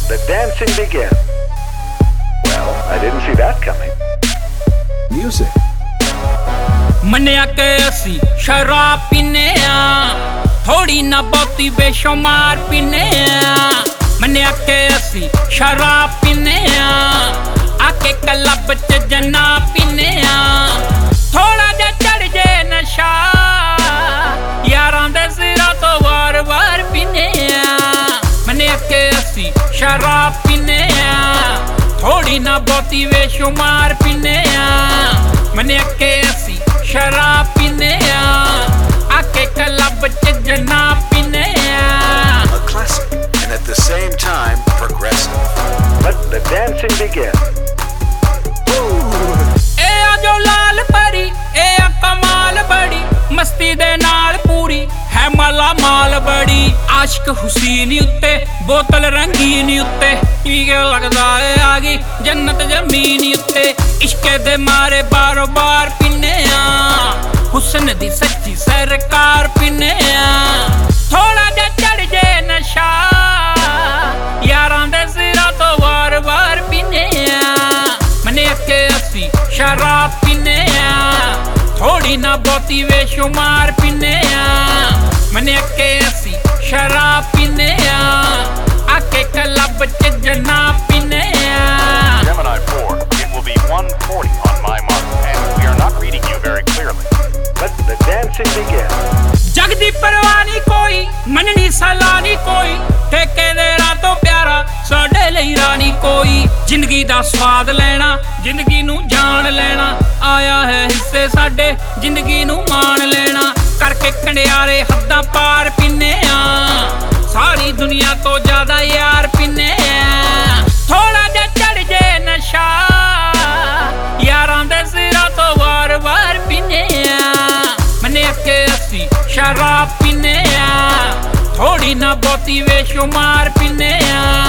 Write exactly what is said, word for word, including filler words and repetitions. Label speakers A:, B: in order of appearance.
A: the dancing began. Well, I didn't see that coming. Music.
B: ਮੰਨਿਆ ਕਿ ਅਸੀਂ ਸ਼ਰਾਬ ਪੀਨੇ ਆ, ਥੋੜੀ ਨਾ ਬਹੁਤੀ ਬੇਸ਼ੁਮਾਰ ਪੀਨੇ ਆ। ਮੰਨਿਆ ਕਿ ਅਸੀਂ ਸ਼ਰਾਬ ਪੀਨੇ ਆ, ਆਕੇ ਕਲੱਬ ਚ ਜਨਾ ਪੀਨੇ ਆ। ਥੋੜਾ ਜਿਹਾ ਚੜ ਜੇ ਨਸ਼ਾ, ਯਾਰਾਂ ਦੇ ਸਿਰਾਂ ਤੋਂ ਵਾਰ ਵਾਰ ਪੀਨੇ ਆ। ਮੰਨਿਆ ਕਿ ਅਸੀਂ ਸ਼ਰਾਬ ਪੀਨੇ ਆ, ਥੋੜੀ ਨਾ ਬਹੁਤੀ ਬੇਸ਼ੁਮਾਰ ਪੀਨੇ ਆ। ਮੰਨਿਆ ਕਿ ਅਸੀਂ ਸ਼ਰਾਬ ਪੀਨੇ ਆ, ਆਕੇ ਕਲੱਬ ਚ ਜਨਾ ਪੀਨੇ ਆ।
A: A classic and at the same time progressive. Let the dancing begin.
B: ਇਹ ਆ ਜੋ ਲਾਲ ਪਰੀ, ਇਹ ਆ ਕਮਾਲ ਬੜੀ, ਮਸਤੀ ਦੇ ਨਾਲ ਪੂਰੀ ਹੈ ਮਾਲਾ ਮਾਲ ਬੜੀ। ਆਸ਼ਕ ਹੁਸੈਨ ਉੱਤੇ ਬੋਤਲ ਰੰਗੀਨ ਉੱਤੇ, ਕੀ ਲੱਗਦਾ ਏ ਆ ਗਈ ਜੰਨਤ ਜ਼ਮੀਨ ਉੱਤੇ। ਇਸ਼ਕੇ ਦੇ ਮਾਰੇ ਬਾਰੋ ਬਾਰ ਪੀਨੇ ਆ, ਹੁਸਨ ਦੀ ਸੱਚੀ ਸਰਕਾਰ ਪੀਨੇ ਆ। ਥੋੜਾ ਜਿਹਾ ਚੜ ਜੇ ਨਸ਼ਾ, ਯਾਰਾਂ ਦੇ ਸਿਰਾਂ ਤੋਂ ਵਾਰ ਵਾਰ ਪੀਨੇ ਆ। ਮੰਨਿਆ ਕਿ ਅਸੀਂ ਸ਼ਰਾਬ ਪੀਨੇ ਆ, ਥੋੜੀ ਨਾ ਬਹੁਤੀ ਬੇਸ਼ੁਮਾਰ ਪੀਨੇ ਆ। ਮੰਨਿਆ ਕਿ ਅਸੀਂ ਸ਼ਰਾਬ ਪੀਨੇ ਆ, ਆਕੇ ਕਲੱਬ ਚ ਜਨਾ ਪੀਨੇ ਆ।
C: Gemini four, it will be one forty on my mark, and we are not reading you very clearly.
A: Let the dancing begin.
B: ਜਗ ਦੀ ਪਰਵਾਹ ਨਹੀਂ ਕੋਈ, ਮੰਨਣੀ ਸਲਾਹ ਨਹੀਂ ਕੋਈ, ਠੇਕੇ ਦੇ ਰਾਹ ਤੋਂ ਪਿਆਰਾ ਸਾਡੇ ਲਈ ਰਾਣੀ ਕੋਈ। ਜ਼ਿੰਦਗੀ ਦਾ ਸਵਾਦ ਲੈਣਾ, ਜ਼ਿੰਦਗੀ ਨੂੰ ਜਾਣ ਲੈਣਾ, ਆਇਆ ਹੈ ਹਿੱਸੇ ਸਾਡੇ ਜ਼ਿੰਦਗੀ ਨੂੰ ਮਾਣ ਲੈਣਾ। ਕਰਕੇ ਕੰਡਿਆਰੇ ਹੱਦਾਂ ਪਾਰ ਪੀਨੇ ਆ, ਸਾਰੀ ਦੁਨੀਆ ਤੋਂ ਜ਼ਿਆਦਾ ਯਾਰ ਪੀਨੇ ਆ। ਥੋੜਾ ਜਿਹਾ ਚੜ ਜੇ ਨਸ਼ਾ, ਯਾਰਾਂ ਦੇ ਸਿਰਾਂ ਤੋਂ ਵਾਰ ਵਾਰ ਪੀਨੇ ਆ। ਮੰਨਿਆ ਕਿ ਅਸੀਂ ਸ਼ਰਾਬ ਪੀਨੇ ਆ, ਥੋੜੀ ਨਾ ਬਹੁਤੀ ਬੇਸ਼ੁਮਾਰ ਪੀਨੇ ਆ।